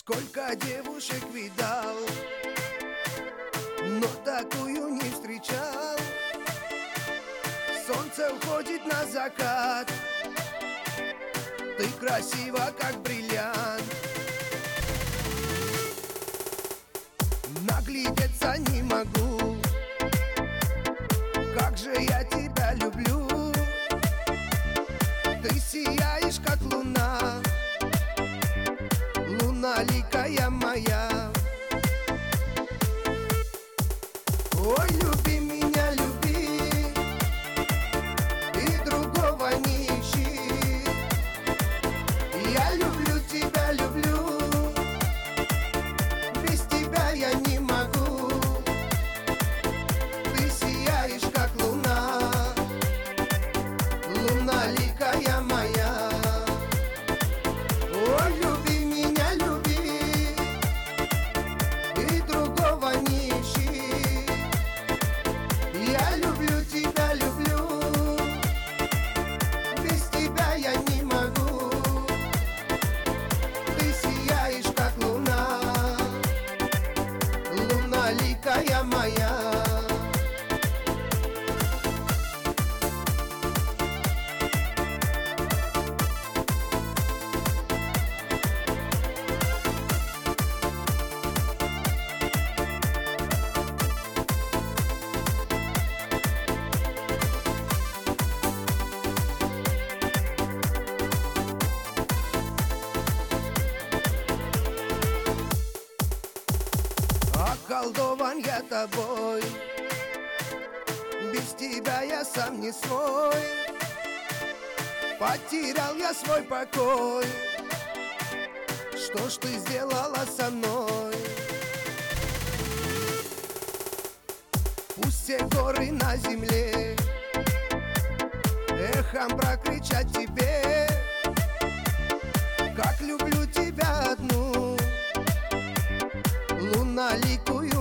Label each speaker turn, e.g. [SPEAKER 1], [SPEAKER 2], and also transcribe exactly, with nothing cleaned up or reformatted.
[SPEAKER 1] Сколько девушек видал, но такую не встречал. Солнце уходит на закат, ты красива, как бриллиант. Наглядеться не могу, как же я тебя люблю. Ты сияешь, как луна, луналикая моя. Ой, люби меня, люби, и другого не ищи. Я люблю тебя, люблю, без тебя я не могу. Ты сияешь, как луна, луналикая моя. Ой, люби меня, люби, и другого не ищи. Я люблю тебя, люблю, без тебя я не могу. Ты сияешь, как луна, луналикая моя. Околдован я тобой, без тебя я сам не свой. Потерял я свой покой, что ж ты сделала со мной? Пусть все горы на земле эхом прокричат тебе, как люблю тебя одну, луналикую